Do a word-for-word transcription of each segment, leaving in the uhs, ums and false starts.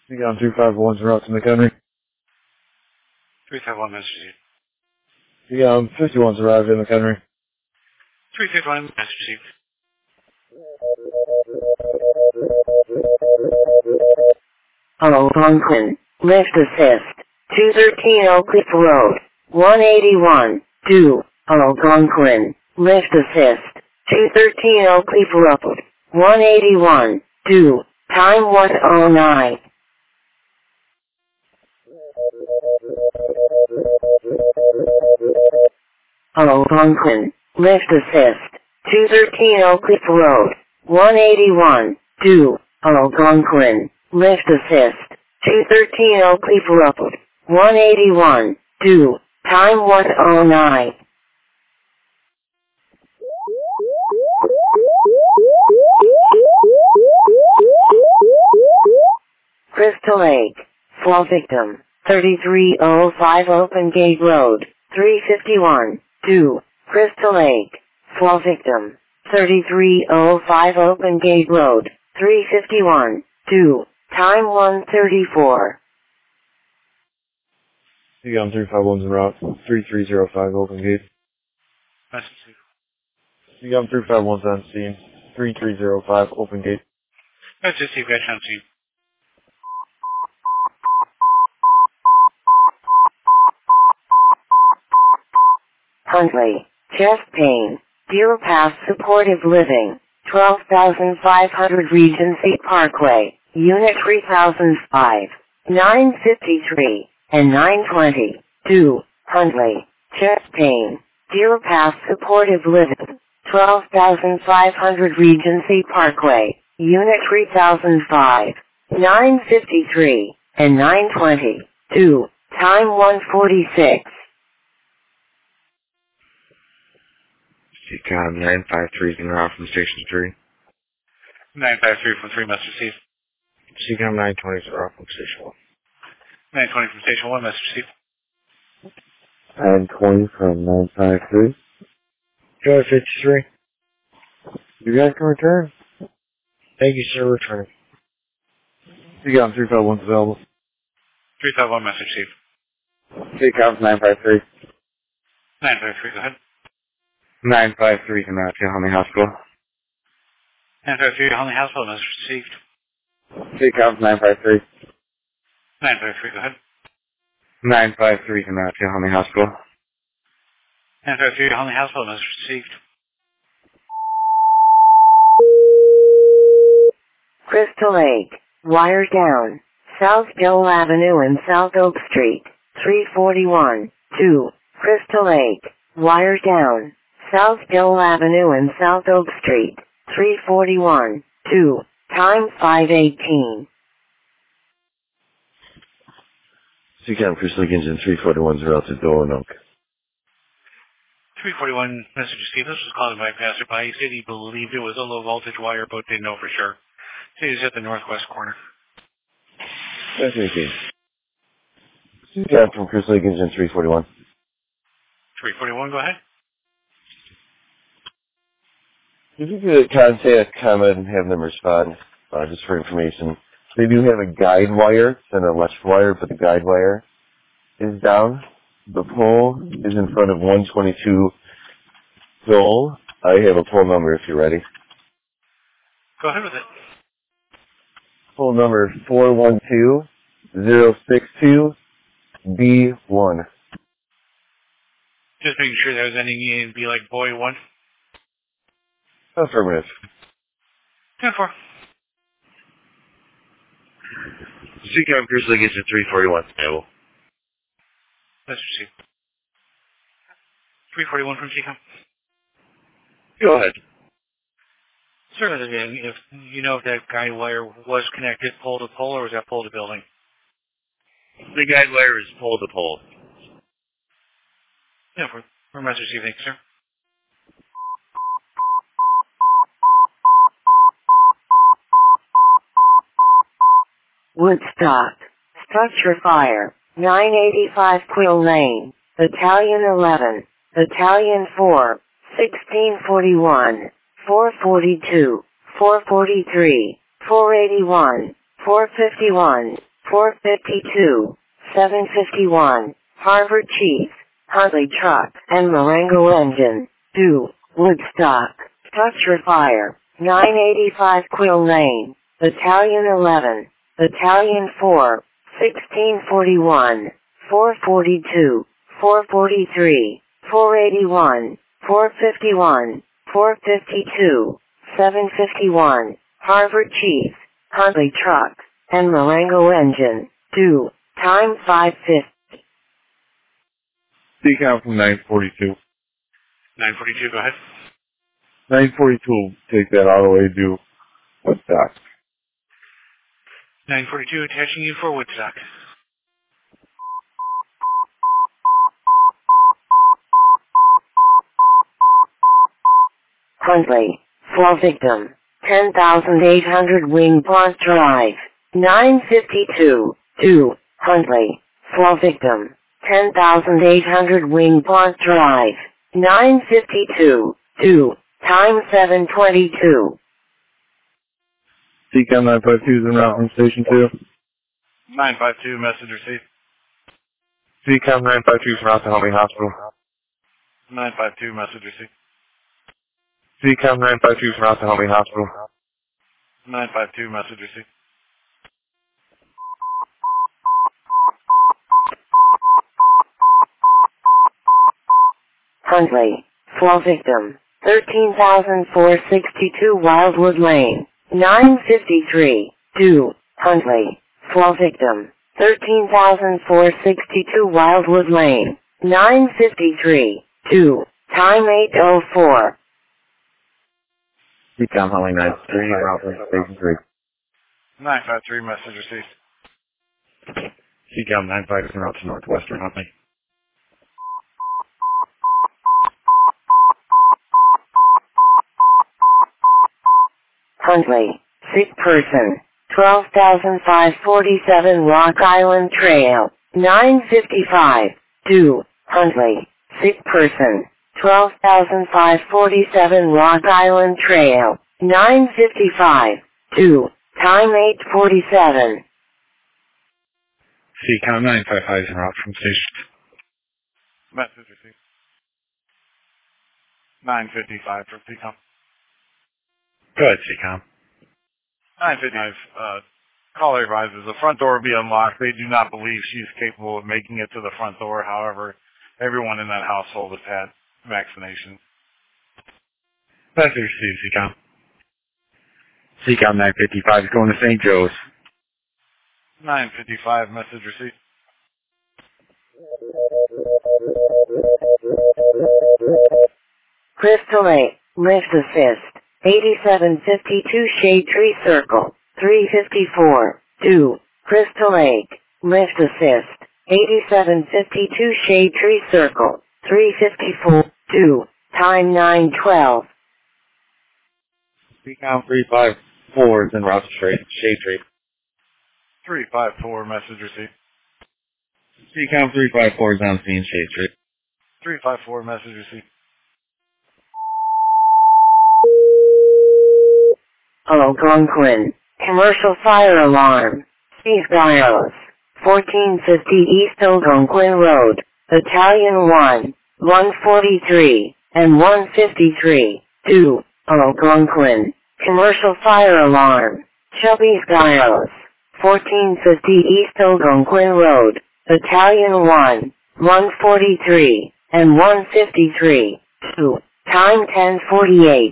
You got two five ones route to McHenry. three five one, message received. You got um, fifty-ones arrived in McHenry. three five one, message received. Algonquin, lift assist, two thirteen Oak Cliff Road, one eighty-one, two, Algonquin, lift assist, two thirteen Oak Cliff Road, one eighty-one, two, time one oh nine. Algonquin, lift assist, two thirteen Oak Cliff Road, one eighty-one, two, Algonquin, lift assist, two thirteen Oak Cliff Road, one eighty-one, two, time one oh nine. Crystal Lake, fall victim, thirty-three oh five Open Gate Road, three fifty-one, two, Crystal Lake, fall victim, thirty-three oh five Open Gate Road, three fifty-one, two, time one thirty-four. You got three five ones en route. three three zero five Open Gate. Message received. You got three five ones on scene. three three zero five Open Gate. Message received, guys, on scene. Huntley, chest pain, Deer Pass Supportive Living, twelve thousand five hundred Regency Parkway, Unit three thousand five, nine fifty-three, and nine twenty, two, Huntley, chest pain, Deer Pass Supportive Living, twelve thousand five hundred Regency Parkway, Unit three thousand five, nine fifty-three, and nine twenty, two, time one forty-six. C COM nine five three is en route from Station three. nine five three from three, message received. C COM nine twenty is en route from Station one. nine twenty from Station one, message received. nine twenty from nine five three. Go ahead, fifty-three. You guys can return. Thank you, sir. Return. You got three five ones available. three five one, message received. C COM nine five three. nine five three, go ahead. nine five three is en route to Huntley Hospital. nine five three, Huntley Hospital, message received. C COM nine five three. nine five three, go ahead. nine five three is en route to Huntley Hospital. nine five three, Huntley Hospital, message received. Crystal Lake, wire down, South Dole Avenue and South Oak Street, three forty-one, two, Crystal Lake, wire down, South Dole Avenue and South Oak Street, three forty-one, two, time five eighteen. C COM Crystal Lake Engine three forty-one is en route to Dole and Oak. three forty-one, message received. This was called by a passerby. He said he believed it was a low voltage wire, but didn't know for sure. So he was at the northwest corner. That's eighteen. C COM from Crystal Lake Engine three forty-one. three forty-one, go ahead. If you could contact ComEd and have them respond, uh, just for information. They do have a guide wire, it's an electrical wire, but the guide wire is down. The pole is in front of one twenty-two Dole. I have a pole number if you're ready. Go ahead with it. Pole number four one two zero six two B one. Just making sure that was ending in be like boy one. Affirmative. ten four. C COM Crystal Lake Engine three forty-one. Available. Let's receive. three forty-one from C COM. Go ahead. Sir, if you know if that guide wire was connected pole to pole or was that pole to building? The guide wire is pole to pole. Yeah, we're, we're message received, thanks, sir. Woodstock, structure fire, nine eighty-five Quill Lane, Battalion eleven, Battalion four, sixteen forty-one, four forty-two, four forty-three, four eighty-one, four fifty-one, four fifty-two, seven fifty-one, Harvard Chief, Huntley Truck and Marengo Engine, due, Woodstock, Structure Fire, nine eighty-five Quill Lane, Battalion eleven, Battalion four, sixteen forty-one, four forty-two, four forty-three, four eighty-one, four fifty-one, four fifty-two, seven fifty-one, Harvard Chief, Huntley Truck and Marengo Engine, due, time five fifty. Decount from nine forty-two. nine forty-two, go ahead. nine forty-two, take that all the way to Woodstock. nine forty-two, attaching you for Woodstock. Huntley, flow victim, ten thousand eight hundred Wing Pond Drive, nine fifty-two, two, Huntley, flow victim, ten thousand eight hundred Wing Pond Drive, nine fifty-two, two, time seven twenty-two. Decount nine fifty-two is en route from Station two. nine fifty-two, message received. Decount nine fifty-two is en route to Huntley Hospital. nine fifty-two, message received. Decount nine fifty-two is en route to Huntley Hospital. nine fifty-two, message received. Huntley, flow victim, thirteen thousand four hundred sixty-two Wildwood Lane, nine fifty-three, two, Huntley, flow victim, thirteen thousand four hundred sixty-two Wildwood Lane, nine fifty-three, two, time eight oh four. Decount Huntley nine three, route from Station three. nine fifty-three, message received. Decount nine fifty-two is en route to Northwestern Huntley. Huntley, sick person, twelve thousand five hundred forty-seven Rock Island Trail, nine fifty-five, two, Huntley, sick person, twelve thousand five hundred forty-seven Rock Island Trail, nine fifty-five, two, time eight forty-seven. Decount nine fifty-five is en route from Station two. Message received. nine fifty-five for Decom. Go ahead, Decount. nine fifty-five, uh, caller advises the front door will be unlocked. They do not believe she's capable of making it to the front door. However, everyone in that household has had vaccinations. Message received, Decount. Decount nine fifty-five is going to Saint Joe's. nine fifty-five, message received. Crystal Lake, lift assist, eighty-seven fifty-two Shade Tree Circle, three fifty-four, two, Crystal Lake, lift assist, eighty-seven fifty-two Shade Tree Circle, three fifty-four, two, time nine twelve. Decount three fifty-four is en route to Shade Tree. three fifty-four, message received. Decount three fifty-four is on scene, Shade Tree. three fifty-four, message received. Algonquin, commercial fire alarm, Steve Giles, fourteen fifty East Algonquin Road, Battalion one, one forty-three, and one fifty-three, two, Algonquin, commercial fire alarm, Chubby Giles, fourteen fifty East Algonquin Road, Battalion one, one forty-three, and one fifty-three, two, time ten forty-eight.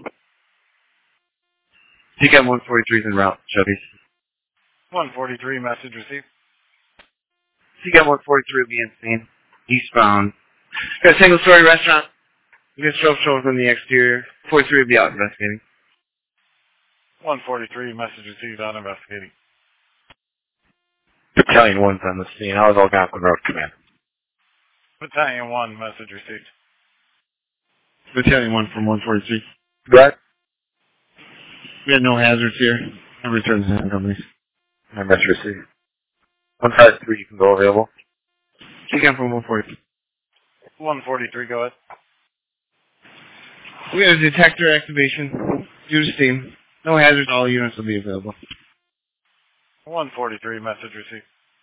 Decount one forty-three is en route, Chubby. one forty-three, message received. Decount one forty-three will be in scene, eastbound. Got a single-story restaurant. We got strobe shows on the exterior. forty-three will be out investigating. one forty-three, message received on investigating. Battalion one's on the scene. How is Algonquin Road Command? Battalion one, message received. Battalion one from one forty-three. Right. We had no hazards here. I returned to the companies. My message received. one fifty-three, you can go available. Decount from one forty-three. one forty-three, go ahead. We got a detector activation due to steam. No hazards, all units will be available. one forty-three, message received.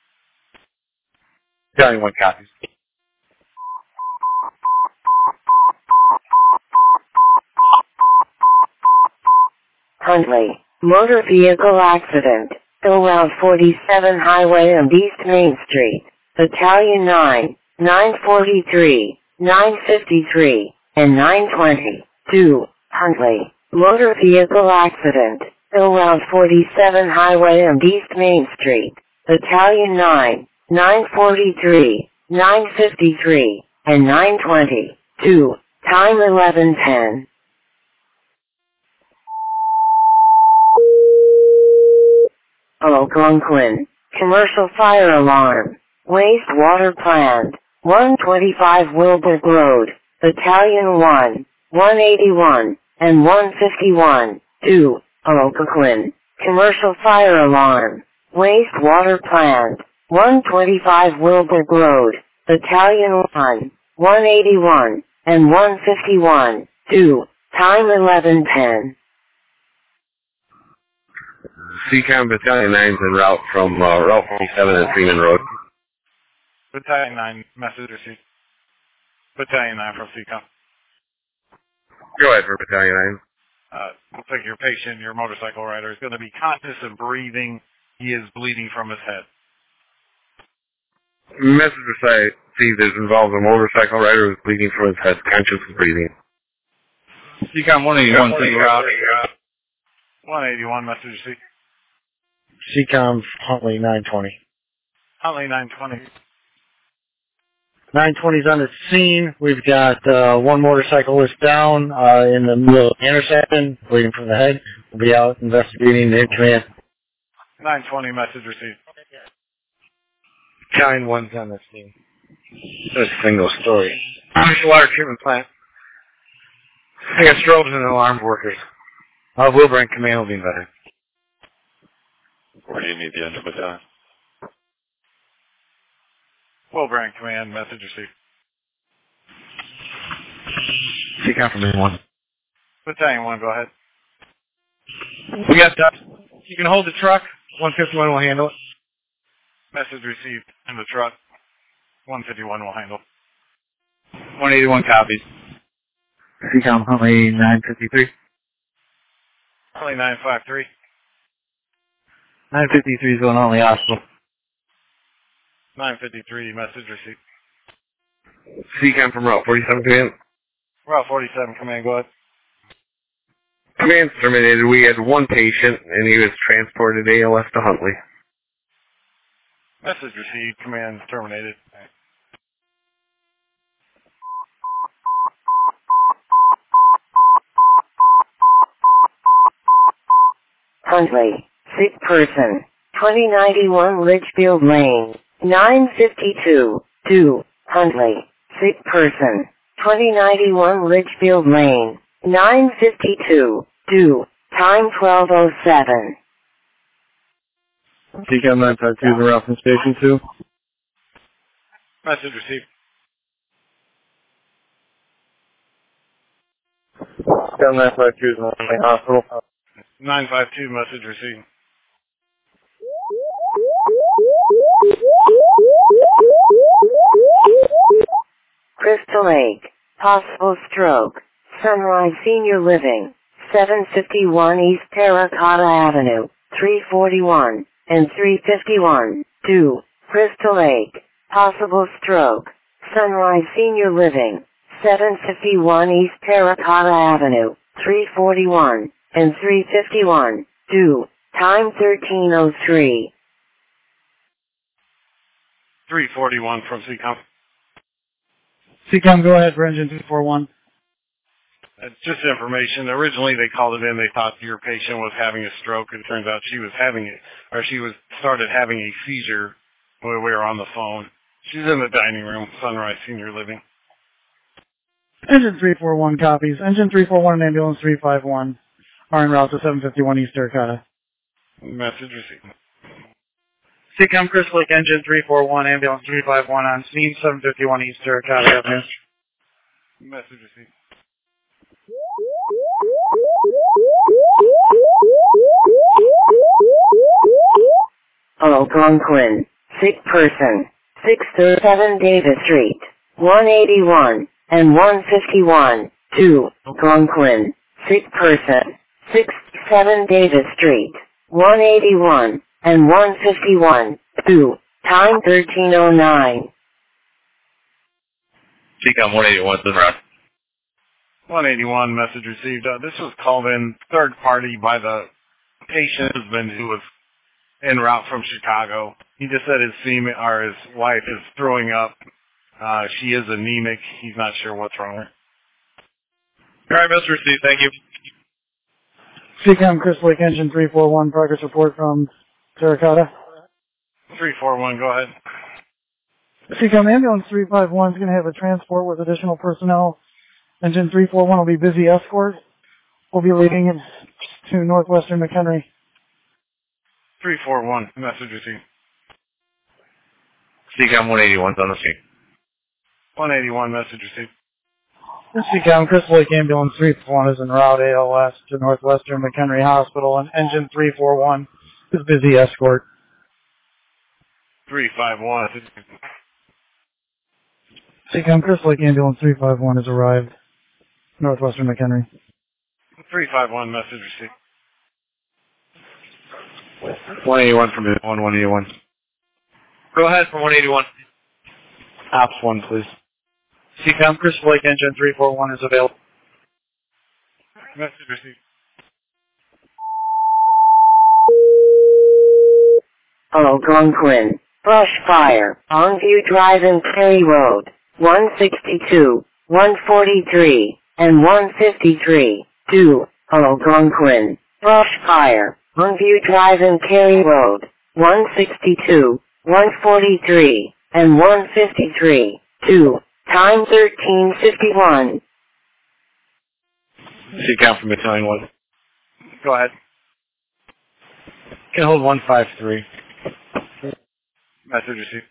Battalion one copies. Huntley, motor vehicle accident, Hill Route forty-seven Highway and East Main Street, Battalion nine, nine forty-three, nine fifty-three, and nine twenty-two, Huntley, motor vehicle accident, Hill Route forty-seven Highway and East Main Street, Battalion nine, nine forty-three, nine fifty-three, and nine twenty-two, time eleven ten. Algonquin, commercial fire alarm, wastewater plant, one twenty-five Wilbur Road, Battalion one, one eighty-one, and one fifty-one, two, Algonquin, commercial fire alarm, wastewater plant, one twenty-five Wilbur Road, Battalion one, one eighty-one, and one fifty-one, two, time eleven ten. C COM Battalion nine's en route from uh, Route forty-seven and Freeman Road. Battalion nine, message received. Battalion nine from C COM. Go ahead for Battalion nine. Uh, looks like your patient, your motorcycle rider, is going to be conscious and breathing. He is bleeding from his head. Message received. See, there's involved a motorcycle rider who's bleeding from his head, conscious and breathing. C COM one eighty-one, single route. one eighty-one, message received. C COM Huntley nine twenty. Huntley nine twenty. nine twenty's on the scene. We've got uh, one motorcyclist down uh, in the middle of the intersection, bleeding from the head. We'll be out investigating the command. nine twenty, message received. Battalion one's on the scene. It's a single story. Commercial water treatment plant. I got strobes and alarmed workers. Uh, Wilbur and command will be better. Where do you need the engine battalion? Wilbur and command, message received. C COM from one. Battalion one, go ahead. We got that. You can hold the truck. one fifty-one will handle it. Message received in the truck. one fifty-one will handle. one eighty-one copies. C COM Huntley nine fifty-three. Huntley nine five three. nine fifty-three is going on the hospital. nine fifty-three, message received. C COM from Route forty-seven, command. Route forty-seven, command, go ahead. Command's terminated. We had one patient, and he was transported A L S to Huntley. Message received, command terminated. Huntley, sick person, twenty ninety-one Litchfield Lane, nine fifty-two, two, Huntley, sick person, twenty ninety-one Litchfield Lane, nine fifty-two, two, time twelve oh seven. C COM nine five two is around from Station two. Message received. C COM nine five two is in the hospital. nine five two, message received. Crystal Lake, possible stroke, Sunrise Senior Living, seven fifty-one East Terracotta Avenue, three forty-one, and three fifty-one, two, Crystal Lake, possible stroke, Sunrise Senior Living, seven fifty-one East Terracotta Avenue, three forty-one, and three fifty-one, two, time thirteen oh three. three forty-one from C COM. C COM, go ahead for engine two four one. It's just information. Originally, they called it in. They thought your patient was having a stroke. It turns out she was having it, or she was started having a seizure when we were on the phone. She's in the dining room, Sunrise Senior Living. Engine three four one copies. Engine three four one and ambulance three five one are en route to seven fifty-one East Terracotta. Message received. C COM Crystal Lake, engine three four one, ambulance three five one on scene, seven fifty-one East Terracotta Avenue. Message received. Algonquin, sick person, six thirty-seven Davis Street, one eighty-one, and one fifty-one, two, Conklin, sick person, six seven Davis Street, one eighty-one, and one fifty-one, two, time thirteen oh nine. C COM one eighty-one, the route. one eighty-one, message received. Uh, this was called in third party by the patient husband who was en route from Chicago. He just said his female or his wife is throwing up. Uh, she is anemic. He's not sure what's wrong with her. All right, message received. Thank you. C COM Chris Lake Engine three four one, progress report from Terracotta. three four one, go ahead. C COM Ambulance three five one is going to have a transport with additional personnel. Engine three four one will be busy escort. We'll be leading it to Northwestern McHenry. three four one, message received. C COM one eighty-one is on the scene. one eighty-one, message received. C COM Chris Lake Ambulance three four one is en route A L S to Northwestern McHenry Hospital, and engine three four one is busy escort. three five one. C COM Chris Lake Ambulance three five one has arrived. Northwestern McHenry. three five one, message received. one eighty-one from one one eighty-one. Go ahead for one eighty-one. Ops one, please. C COM Chris Lake Engine three four one is available. Message received. Algonquin, brush fire, on View Drive and Perry Road, one sixty-two, one forty-three, and one fifty-three, two, Algonquin, brush fire, on View Drive and Perry Road, one sixty-two, one forty-three, and one fifty-three, two, time thirteen fifty-one. C COM from Battalion one. Go ahead. Can hold one five three. Message received.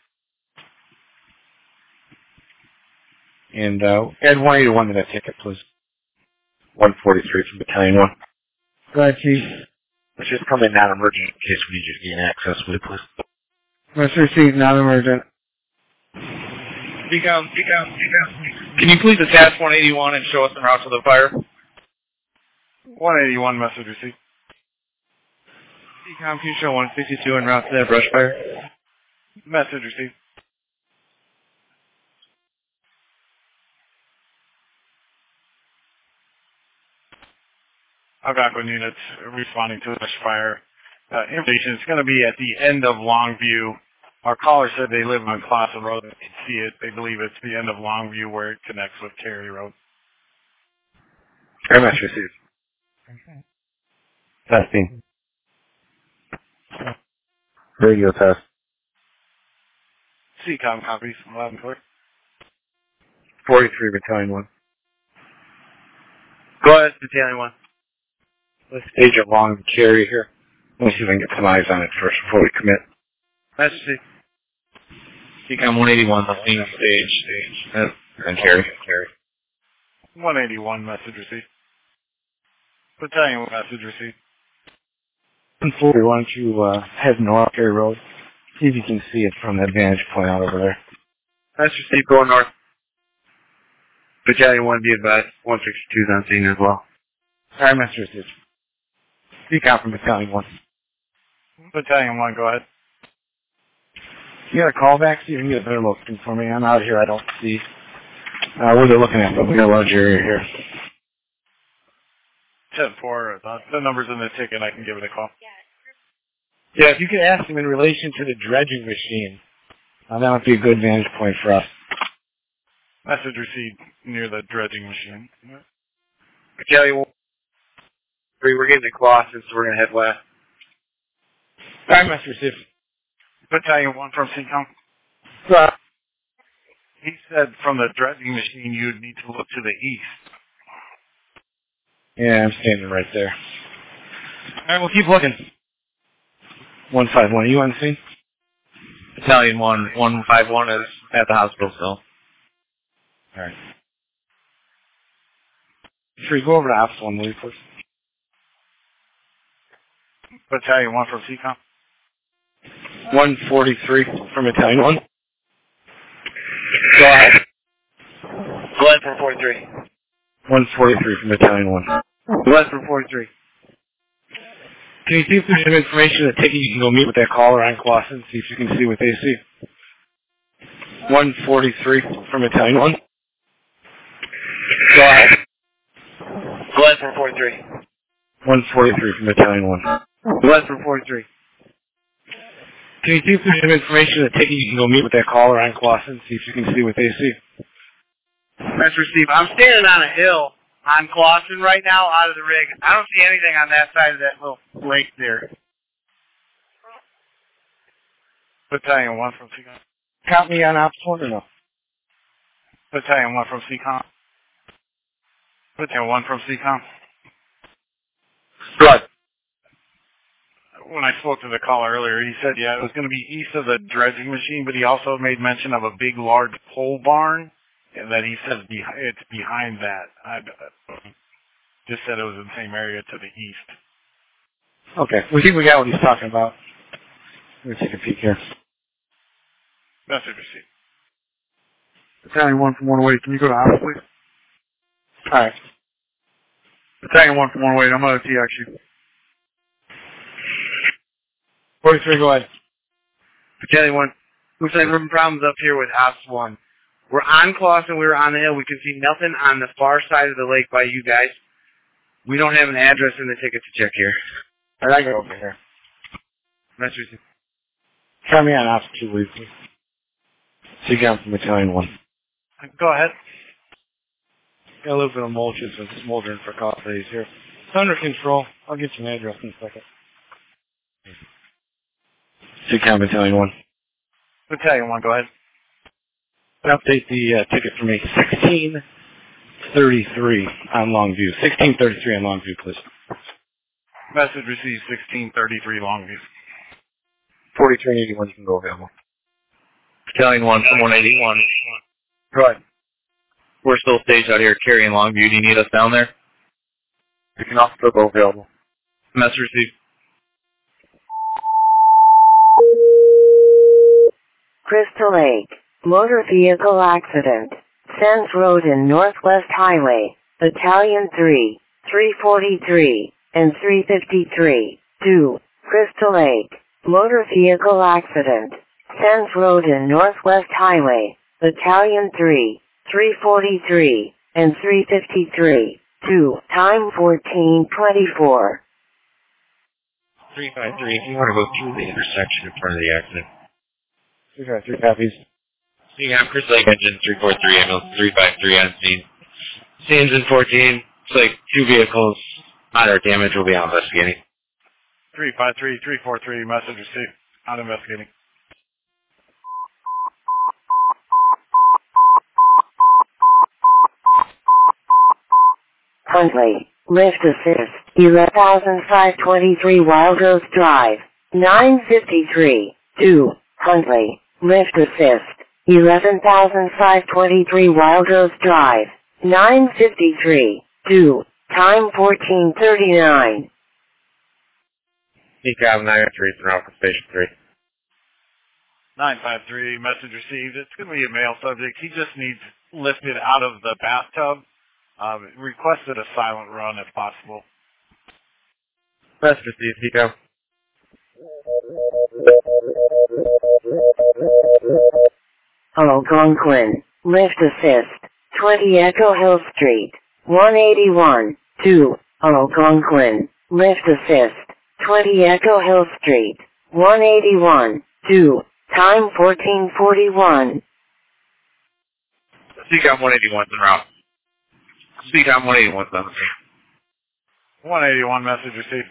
And uh, add one eighty-one to that ticket, please. one forty-three from Battalion one. Go ahead, Chief. Let's just come in non-emergent in case we need you to gain access with it, please. Must receive non-emergent. C COM, C COM, C COM. Can you please attach one eighty-one and show us en route to the fire? one eighty-one, message received. C COM, can you show one sixty-two en route to that brush fire? Message received. Algonquin units responding to a brush fire. Uh, information is going to be at the end of Longview. Our caller said they live on Classa Road. They can see it. They believe it's the end of Longview where it connects with Cary Road. Very much received. Okay. Testing. Radio test. C COM copies, loud and clear. forty-three, Battalion one. Go ahead, Battalion one. Let's stage it long and carry here. Let's see if I can get some eyes on it first before we commit. Let's see. C COM one eighty-one, the lean stage, stage. Uh, and carry, carry. one eighty-one, message received. Battalion message received. one forty, why don't you uh, head north Cary Road? See if you can see it from that vantage point out over there. That's received, going north. Battalion one, be advised. one sixty-two is on scene as well. Sorry, Master Received. Speak out from Battalion one. Battalion one, go ahead. You got a call back? See if you can get a better look for me. I'm out here. I don't see uh, what they're looking at, but we got a large area here. ten four, the, the number's in the ticket. I can give it a call. Yeah, if you could ask them in relation to the dredging machine, uh, that would be a good vantage point for us. Message received near the dredging machine. Battalion one, three, we're getting to Clawson, so we're going to head west. Sorry, Master Received. Battalion one from C COM. Uh, He said from the dredging machine you'd need to look to the east. yeah, I'm standing right there. All right, we'll keep looking. one five one, are you on scene? Battalion one, one five one is at the hospital still. All right. Three, go over to Ops one, will you, please? Battalion one from C COM. one forty-three from Battalion one. Go ahead. Glenn from forty-three. one forty-three from Battalion one. Glenn from forty-three. Can you see if there's some information that ticket you can go meet with that caller on Clausen, see if you can see what they see? one forty-three from Battalion one. Go ahead. Glenn from forty-three. one forty-three from Battalion one. Glenn from forty-three. Can you see if there's some information that ticket you can go meet with that caller on Clausen, see if you can see what they see? That's received. I'm standing on a hill on Clausen right now out of the rig. I don't see anything on that side of that little lake there. Battalion one from C COM. Count me on Ops one or no? Battalion one from C COM. Battalion one from C COM. Good. When I spoke to the caller earlier, he said, yeah, it was going to be east of the dredging machine, but he also made mention of a big, large pole barn, and that he said it's behind that. I just said it was in the same area to the east. Okay. We think we got what he's talking about. Let me take a peek here. Message received. Battalion one from one oh eight. Can you go to Ops, please? All right. Battalion one from one oh eight. I'm going to T X you. forty-three, go ahead. Battalion one. Looks like we're having problems up here with Ops one. We're on Clausen. We were on the hill. We can see nothing on the far side of the lake by you guys. We don't have an address in the ticket to check here. All right, I go over here. That's received. Try me on Ops two, please. See you down from Battalion one. Go ahead. Got a little bit of mulch that's been smoldering for a couple days here. It's under control. I'll get you an address in a second. See you down, Battalion one. Battalion one, go ahead. Update the uh, ticket for me. sixteen thirty-three on Longview. sixteen thirty-three on Longview, please. Message received sixteen thirty-three Longview. forty-three eighty-one, you can go available. Battalion one from one eighty-one. Go ahead. We're still staged out here carrying Longview. Do you need us down there? You can also go available. Message received. Crystal Lake. Motor vehicle accident. Sands Road and Northwest Highway. Battalion three, three forty-three, and three fifty-three. two. Crystal Lake. Motor vehicle accident. Sands Road and Northwest Highway. Battalion three, three forty-three, and three fifty-three. two. Time fourteen twenty-four. three five three, if you want to go through the intersection in front of the accident. three five three copies. See, I'm Chris Lake, engine three four three, ambulance three five three on scene. See, engine fourteen. It's like two vehicles, moderate damage, will be out investigating. three five three, three four three, message received. Out investigating. Huntley. Lift assist. eleven thousand five hundred twenty-three Wild Rose Drive. nine fifty-three. two. Huntley. Lift assist. eleven thousand five hundred twenty-three Wild Rose Drive. nine fifty-three. two. Time fourteen thirty-nine. C COM nine three from Alpha Station three. nine five three, message received. It's going to be a male subject. He just needs lifted out of the bathtub. Um, requested a silent run if possible. Message received, C COM. Algonquin. Lift assist. twenty Echo Hill Street. one eighty-one. two. Algonquin. Lift assist. twenty Echo Hill Street. one eighty-one. two. Time fourteen forty-one. C COM one eighty-one's en route. C COM one eighty-one's on the scene. one eighty-one, message received.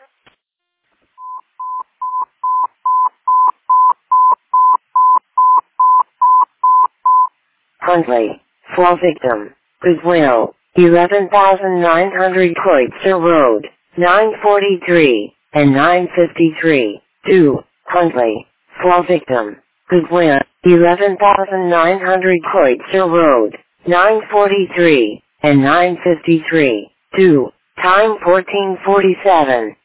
Huntley. Fall victim. Goodwill. eleven thousand nine hundred Kreutzer Road. nine forty-three and nine fifty-three. two. Huntley. Fall victim. Goodwill. eleven thousand nine hundred Kreutzer Road. nine forty-three and nine fifty-three. two. Time fourteen forty-seven.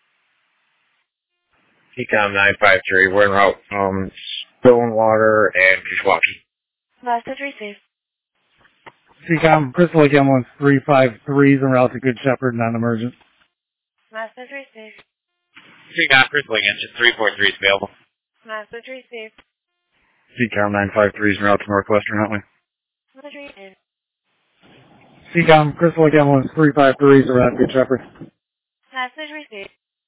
C COM nine five three, we're en route from Stillwater and Kishwaukee. Message received. C-Com, Crystal Lake Ambulance three five three is en route to Good Shepherd, non-emergent. Message received. C-Com, Crystal Lake Engine three four three is available. Message received. C-Com nine five three is en route to Northwestern Huntley. Message received. C-Com, Crystal Lake Ambulance three five three is en route to Good Shepherd. Message received.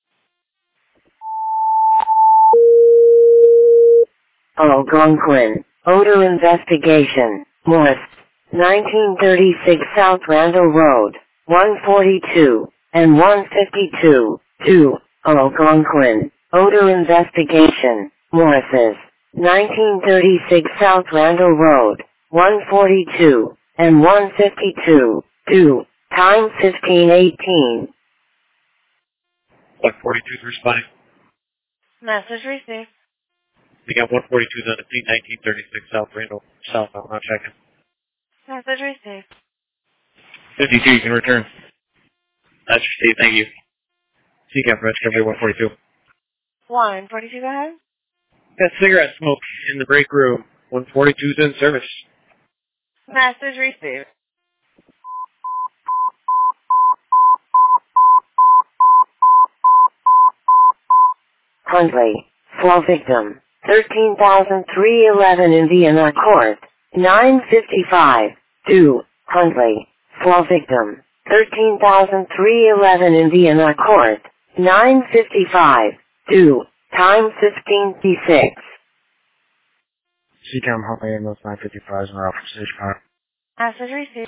Algonquin. Odor investigation. Morse. nineteen thirty-six South Randall Road. one forty-two and one fifty-two. two. Algonquin. Odor investigation. Morse's. nineteen thirty-six South Randall Road. one forty-two and one fifty-two. two. Time fifteen eighteen. one forty-two is responding. Message received. We got one forty-two is on the scene, nineteen thirty-six South Randall, southbound, not checking. Message received. fifty-two, you can return. That's received, thank you. C-Com for Discovery one forty-two. one forty-two, go ahead. Got cigarette smoke in the break room. one forty-two is in service. Message received. Huntley. Slow victim. thirteen thousand three hundred eleven Indiana Court. nine fifty-five. two. Huntley. Slow victim. thirteen thousand three hundred eleven Indiana Court. nine fifty-five. two. Time fifteen fifty-six. C-Com Huntley ambulance nine fifty-five is en route from Sage Park. Message received.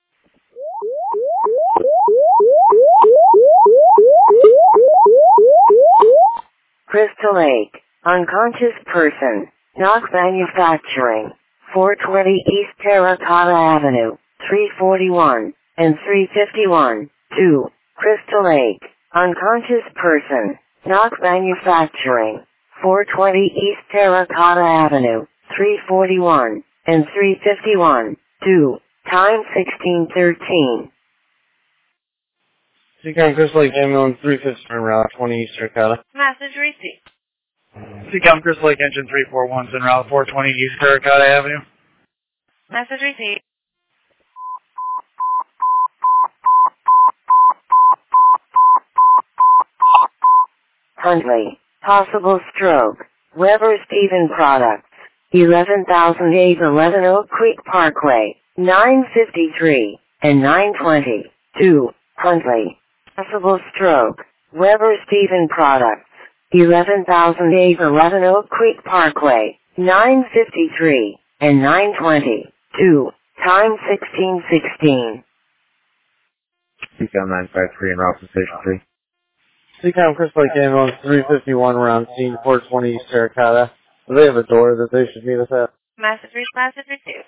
Crystal Lake. Unconscious person. Knock Manufacturing. four twenty East Terracotta Avenue. three forty-one and three fifty-one. two. Crystal Lake. Unconscious person. Knock Manufacturing. four twenty East Terracotta Avenue. three forty-one and three fifty-one. two. Time sixteen thirteen. C-Com Crystal Lake Ambulance three fifty en route twenty East Terracotta. Message received. C-Com Crystal Lake Engine three four one is en route four twenty East Terracotta Avenue. Message received. Huntley. Possible stroke. Weber Stephen Products. eleven thousand eight hundred eleven Oak Creek Parkway. nine fifty-three and nine twenty. two. Huntley. Possible stroke. Weber Stephen Products. eleven thousand eight hundred eleven Oak Creek Parkway. nine fifty-three and nine twenty. two. Time sixteen sixteen. C-Com nine five three en route from Station three. C-Com Crystal Lake Ambulance three fifty-one, we're on scene four twenty East Terracotta. Do they have a door that they should meet us at? Message re- message received.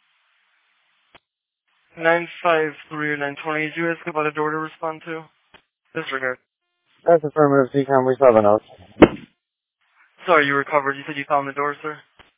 nine five three or nine twenty, did you ask about a door to respond to? Disregard. That's affirmative, C-Com, we saw the notes. Sorry, you recovered. You said you found the door, sir?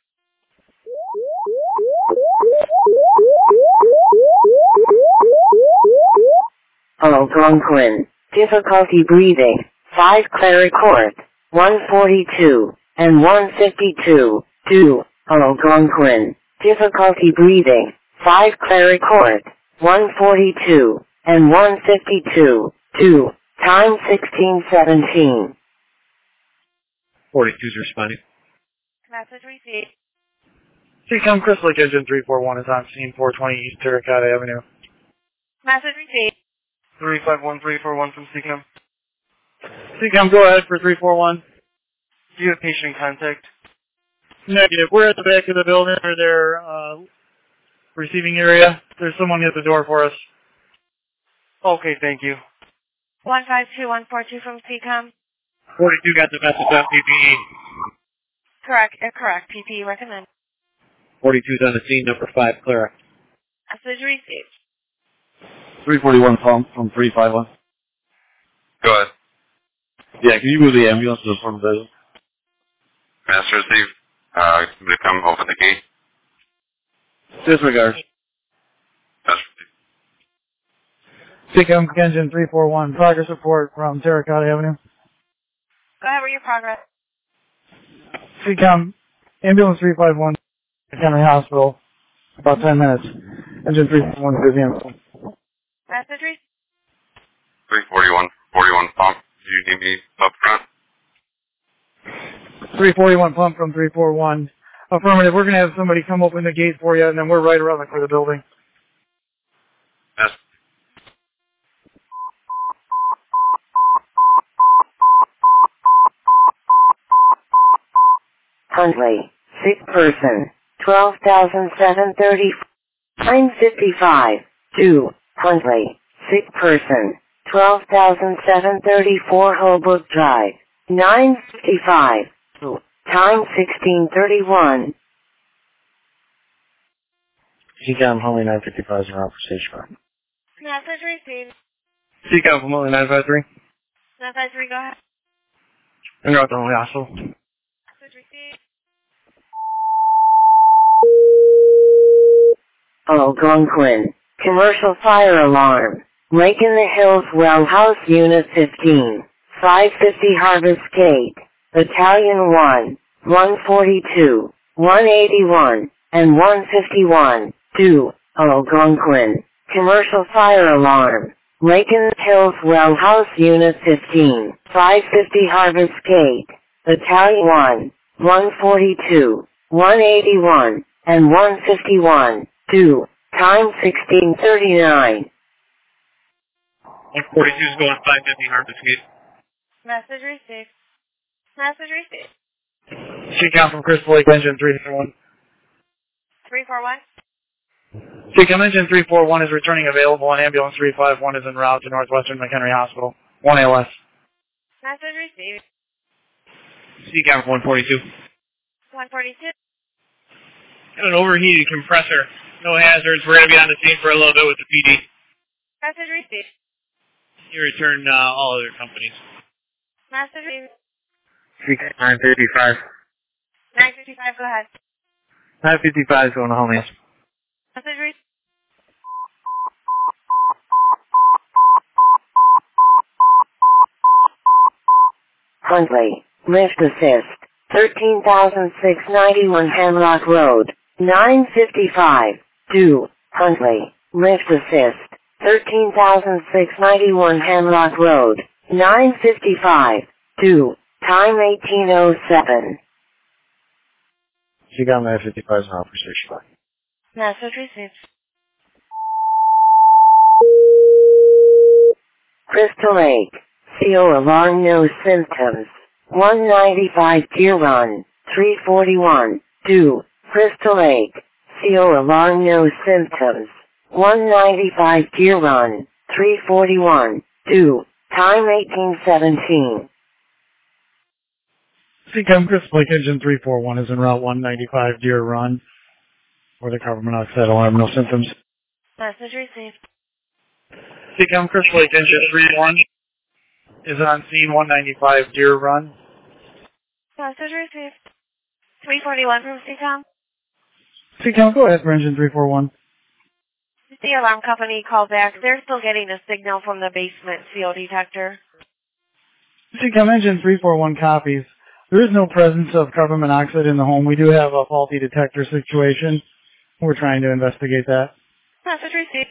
Algonquin. Difficulty breathing. five Clary Court. one forty-two and one fifty-two. two. Algonquin. Difficulty breathing. five Clary Court. one forty-two and one fifty-two. two. Time sixteen seventeen. forty-two is responding. Message received. C-Com Crystal Lake Engine three four one is on scene four twenty East Terracotta Avenue. Message received. three five one three four one from C-Com. C-Com, go ahead for three four one. Do you have patient contact? Negative. We're at the back of the building or their uh, receiving area. There's someone at the door for us. Okay, thank you. one five two one four two from C COM. forty-two got the message on P P E. Correct, uh, correct. P P E recommend. forty-two's on the scene, number five, Clara. Message received. three forty-one pump from three five one. Go ahead. Yeah, can you move the ambulance to the front of the building? Master received. Uh, somebody come open the gate. Disregard. Master C COM Engine three four one, progress report from Terracotta Avenue. Go ahead with your progress. C COM Ambulance three five one, Henry Hospital. About ten minutes. Engine three forty-one is busy on the phone. Message received. three forty-one, forty-one pump. Do you need me up front? three forty-one pump from three forty-one. Affirmative. We're going to have somebody come open the gate for you, and then we're right around the corner of the building. Yes. Huntley, sick person, twelve thousand seven hundred thirty, nine fifty-five, two, Huntley, sick person, twelve thousand seven hundred thirty-four Holbrook Drive, nine fifty-five, two, time sixteen thirty-one. C COM Huntley nine fifty-five is around for station five. Message received. C COM from Huntley nine five three. nine five three, go ahead. En route to Huntley Hospital. Message received. Algonquin, commercial fire alarm, Lake in the Hills Well House Unit fifteen, five fifty Harvest Gate, Battalion one, one forty-two, one eighty-one, and one fifty-one, two, Algonquin, commercial fire alarm, Lake in the Hills Well House Unit fifteen, five fifty Harvest Gate, Battalion one, one forty-two, one eighty-one, and one fifty-one, two, time sixteen thirty-nine. one forty-two is going five fifty Harvest Gate. Message received. Message received. C COM from Crystal Lake, engine three forty-one. three four one. C COM engine three forty-one is returning available, and ambulance three five one is en route to Northwestern McHenry Hospital. one A L S. Message received. C COM from one forty-two. one forty-two. Got an overheated compressor. No hazards. We're going to be on the scene for a little bit with the P D. Message received. You return uh, all other companies. Message received. C COM nine fifty-five. nine fifty-five, go ahead. nine fifty-five is going to Huntley. Message received. Huntley, lift assist, thirteen thousand six hundred ninety-one Hemlock Road, nine fifty-five, two, Huntley, lift assist, thirteen thousand six hundred ninety-one Hemlock Road, nine fifty-five, two, time eighteen oh seven. C COM nine fifty-five is around for station five. Message received. Crystal Lake, C O alarm no symptoms, one ninety-five Deer Run, three forty-one, two, Crystal Lake, C O alarm no symptoms, one ninety-five Deer Run, three forty-one, two, time eighteen seventeen. C COM Crystal Lake engine three forty-one is en route one ninety-five Deer Run for the carbon monoxide alarm, no symptoms. Message received. C COM Crystal Lake engine three one is on scene one ninety-five Deer Run. Message received. three forty-one from C COM. C COM, go ahead for engine three forty-one. The alarm company called back. They're still getting a signal from the basement C O detector. C COM engine three forty-one copies. There is no presence of carbon monoxide in the home. We do have a faulty detector situation. We're trying to investigate that. Message received.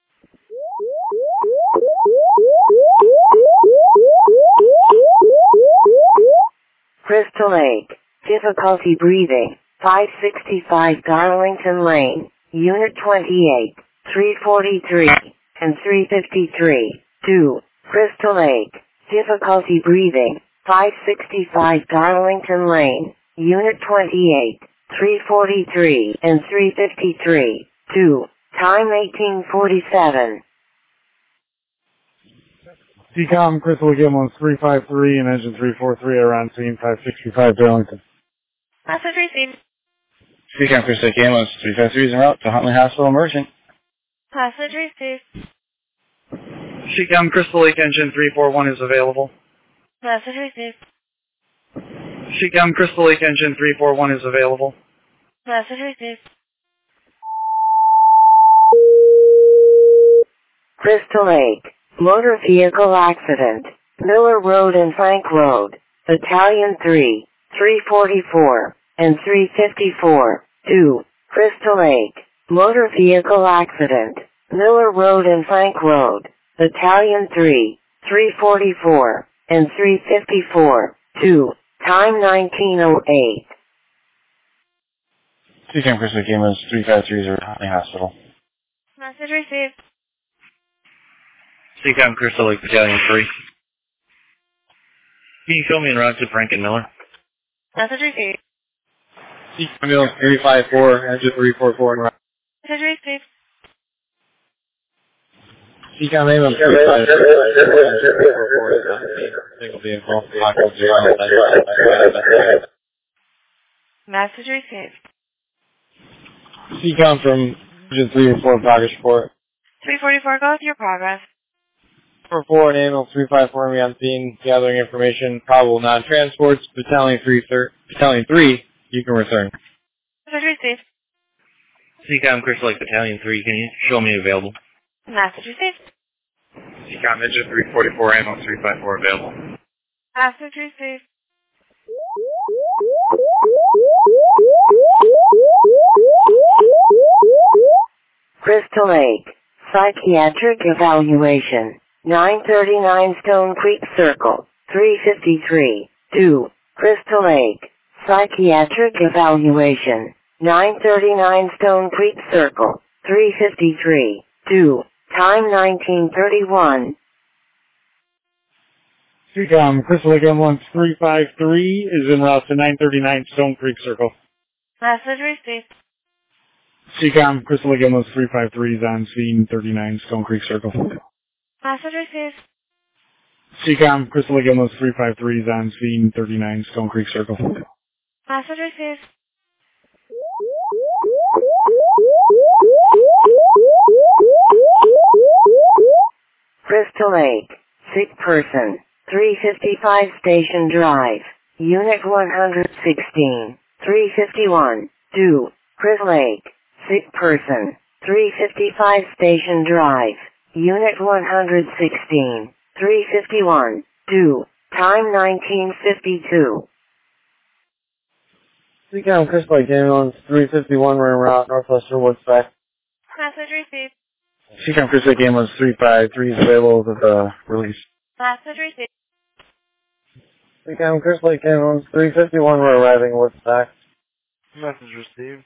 Crystal Lake, difficulty breathing, five sixty-five Darlington Lane, Unit twenty-eight, three forty-three, and three fifty-three, two, Crystal Lake, difficulty breathing, five sixty-five Darlington Lane, Unit twenty-eight, three forty-three, and three fifty-three, two, time eighteen forty-seven. C COM Crystal Lake ambulance three five three and engine three forty-three are on scene five sixty-five Darlington. Message received. C COM Crystal Lake ambulance three five three is en route to Huntley Hospital emergent. Message received. C COM Crystal Lake engine three forty-one is available. Message received. C COM Crystal Lake engine three forty-one is available. Message received. Crystal Lake, motor vehicle accident, Miller Road and Frank Road, Battalion three, three forty-four, and three fifty-four, two, Crystal Lake, motor vehicle accident, Miller Road and Frank Road, Battalion three, three forty-four, and three fifty-four, two, time nineteen oh eight. C CAM Crystal Lake Ambulance three five three zero, Hospital. Message received. C CAM Crystal Lake Battalion three. Can you show me en route to Frank and Miller? Message received. C CAM Ambulance three five four, engine three four four en route. Message received. C CAM Ambulance three five four, single vehicle, Lockwood zero. Message received. C CAM from engine three four, progress report. three forty-four, go with your progress. four four and ambulance three five four on scene, gathering information, probable non-transports, battalion three, thir- battalion three, you can return. Message received. C CAM Crystal Lake Battalion three, can you show me available? Message received. C CAM engine three forty-four, ambulance three five four available. Message received. Crystal Lake, psychiatric evaluation, nine thirty-nine Stone Creek Circle, three fifty-three, two, Crystal Lake, psychiatric evaluation, nine thirty-nine Stone Creek Circle, three fifty-three, two, time nineteen thirty-one. C CAM Crystal Lake Ambulance three five three is en route to nine thirty-nine Stone Creek Circle. Message received. C CAM Crystal Lake Ambulance three five three is on scene, thirty-nine Stone Creek Circle. Message received. C CAM Crystal Lake Ambulance three five three is on scene, thirty-nine Stone Creek Circle. Message received. Crystal Lake, sick person, three fifty-five Station Drive, Unit one sixteen, three fifty-one, two, Crystal Lake, sick person, three fifty-five Station Drive, Unit one sixteen, three fifty-one, two, time nineteen fifty-two. C CAM Crystal Lake Ambulance three fifty-one, we're en route, Northwestern Woodstock. Message received. C CAM Crystal Lake Ambulance three five three is available with the release. Message received. C CAM Crystal Lake Ambulance three fifty-one, we're arriving in Woodstock. Message received.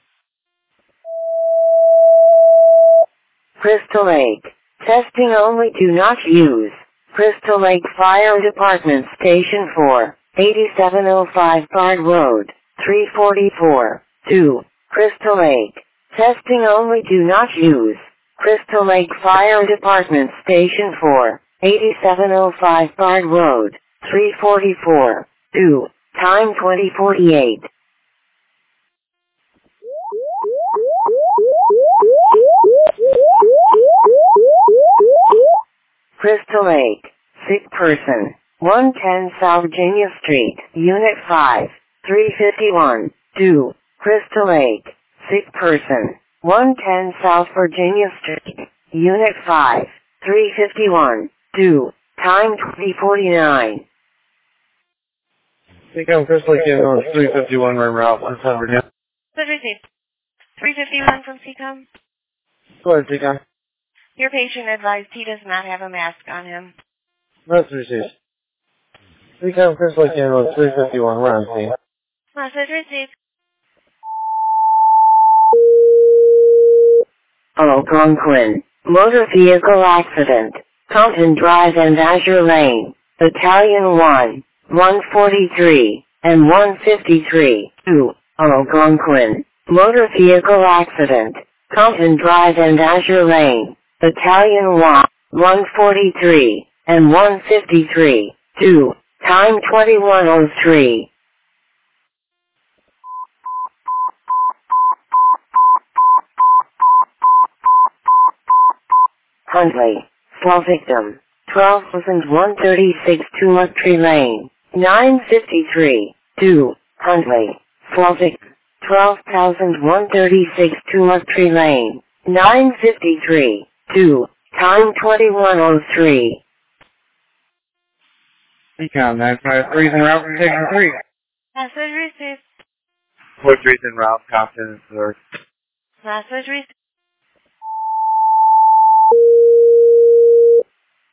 Crystal Lake, testing only, do not use. Crystal Lake Fire Department Station four, eighty-seven oh five Bard Road, three forty-four, two, Crystal Lake, testing only, do not use. Crystal Lake Fire Department Station four, eighty-seven oh five Bard Road, three forty-four, two, time twenty forty-eight. Crystal Lake, sick person, one ten South Virginia Street, Unit five, three fifty-one, two, Crystal Lake, sick person, one ten South Virginia Street, Unit five, three fifty-one, two, time twenty forty-nine. C CAM Crystal Lake Ambulance three fifty-one, we're en route, Western Virginia. Message received. three fifty-one from C CAM. Go ahead, C CAM. Your patient advised he does not have a mask on him. Message received. C CAM Crystal Lake Ambulance three fifty-one, we're on scene. Message received. Algonquin, motor vehicle accident, Compton Drive and Azure Lane, Battalion one, one forty-three, and one fifty-three, two, Algonquin, motor vehicle accident, Compton Drive and Azure Lane, Battalion one, one forty-three, and one fifty-three, two, time twenty-one oh three. Huntley, fall victim, twelve thousand one hundred thirty-six Tumultree Lane, nine fifty-three, two, Huntley, fall victim, twelve thousand one hundred thirty-six Tumultree Lane, nine fifty-three, two, time twenty-one oh three. C CAM nine five three is en route from Section three. Message received. four three is en route, Compton is third. Message received.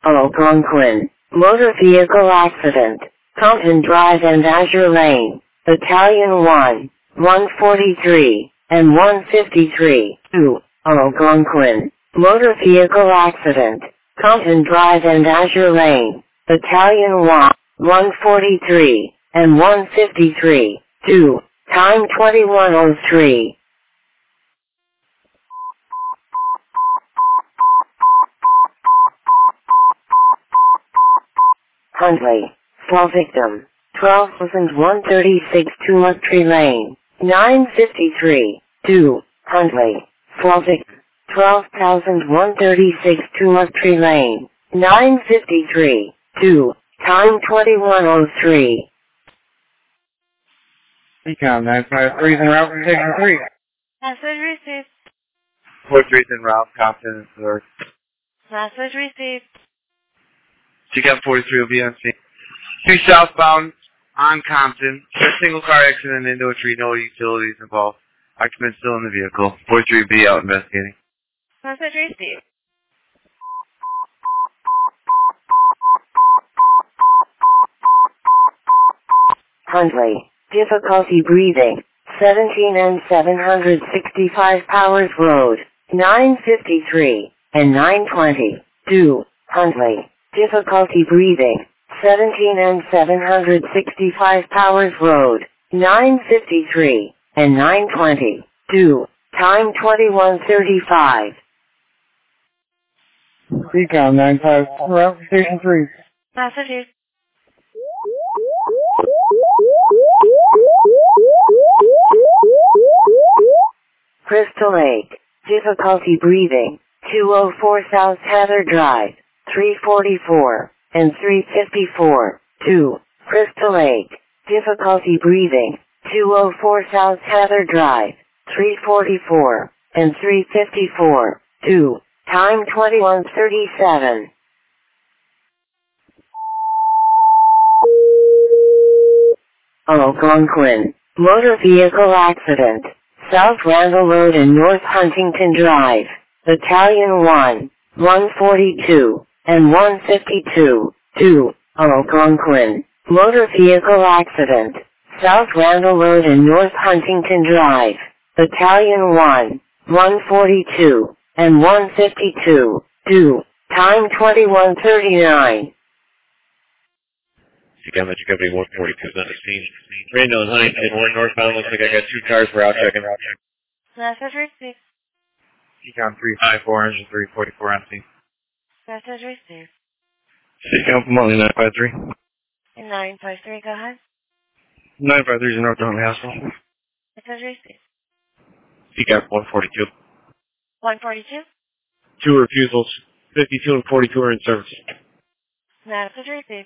Algonquin. Motor vehicle accident. Compton Drive and Azure Lane. Battalion one, one forty-three, and one fifty-three. two. Algonquin. Motor vehicle accident. Compton Drive and Azure Lane. Battalion one, one forty-three, and one fifty-three. two. Time twenty-one oh three. Huntley. Fall victim. twelve thousand one hundred thirty-six Tumultree Lane. nine fifty-three. two. Huntley. Fall victim. twelve thousand one hundred thirty-six Tumultree Lane. nine fifty-three. two. Time twenty-one oh three. Ecom nine five three en route from Section three. Message received. four three en route, Compton and third. Message received. Ecom forty-three will be on scene. Two southbound on Compton. A single car accident into a tree, no utilities involved. Occupant still in the vehicle. forty-three will be out investigating. Message received. Huntley. Difficulty breathing. seventeen and seven hundred sixty-five Powers Road. nine fifty-three and nine twenty. two. Huntley. Difficulty breathing. seventeen and seven hundred sixty-five Powers Road. nine fifty-three and nine twenty. two. Time twenty-one thirty-five. Ecom nine five, route to Station three. Messages. Crystal Lake. Difficulty breathing. two oh four South Heather Drive. three forty-four and three fifty-four. two. Crystal Lake. Difficulty breathing. two oh four South Heather Drive. three forty-four and three fifty-four. two. Time twenty-one thirty-seven. Algonquin. Motor vehicle accident. South Randall Road and North Huntington Drive. Battalion one, one forty-two, and one fifty-two. two. Algonquin. Motor vehicle accident. South Randall Road and North Huntington Drive. Battalion one, one forty-two, and one fifty-two. two. Time twenty-one thirty-nine. Ecom Metro Company one forty-two is on the scene. Randall and Huntington, one northbound. Looks like I got two cars for out checking. Message received. Ecom three five four, engine three forty-four on scene. Message received. Ecom from Motley nine five three. And nine five three, go ahead. nine five three is in North Huntley Hospital. Message received. Ecom one forty-two. one forty-two. Two refusals. fifty-two and forty-two are in service. Message received.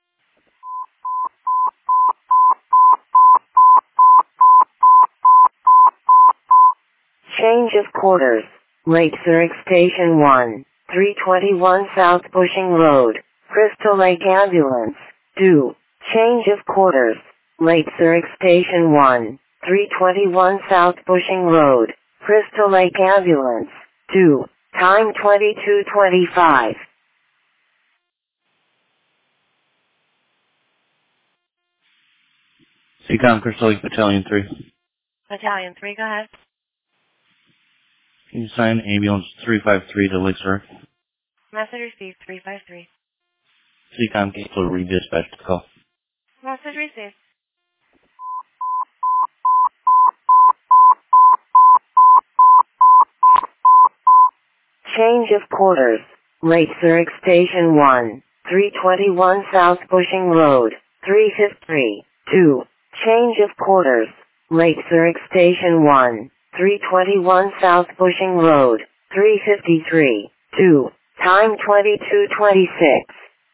Change of quarters. Lake Zurich Station one, three twenty-one South Bushing Road. Crystal Lake Ambulance. two. Change of quarters. Lake Zurich Station one, three twenty-one South Bushing Road. Crystal Lake Ambulance. two. Time twenty-two twenty-five. Ecom Crystal Lake Battalion three. Battalion three, go ahead. Can you assign ambulance three five three to Lake Zurich? Message received, three five three. Ecom cancel redispatch the call. Message received. Change of quarters. Lake Zurich Station one, three twenty-one South Bushing Road. three fifty-three. two. Change of quarters. Lake Zurich Station one, three twenty-one South Bushing Road. three fifty-three. two. Time twenty-two twenty-six.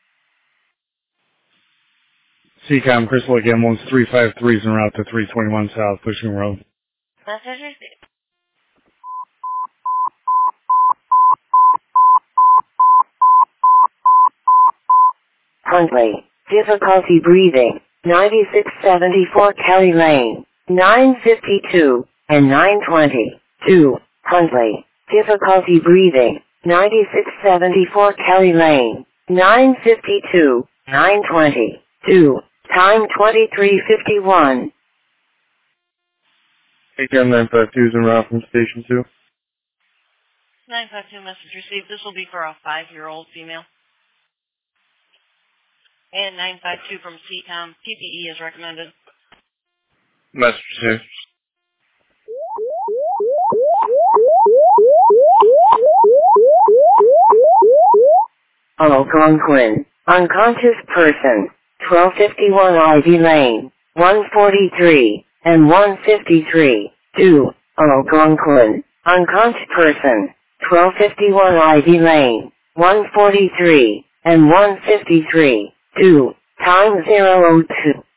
Ecom Crystal Lake Ambulance three five three is en route to three twenty-one South Bushing Road. Message received. Huntley. Difficulty breathing. ninety-six seventy-four Kelly Lane. nine fifty-two and nine twenty. two. Huntley. Difficulty breathing. ninety-six seventy-four Kelly Lane. nine fifty-two, nine twenty-two, time twenty-three fifty-one. A C M nine five two is en route from Station two. nine five two message received. This will be for a five-year-old female. And nine five two from C COM. P P E is recommended. Message received. Algonquin, unconscious person, twelve fifty-one Ivy Lane, one forty-three, and one fifty-three, two, Algonquin, unconscious person, twelve fifty-one Ivy Lane, one forty-three, and one fifty-three, two, time zero oh two.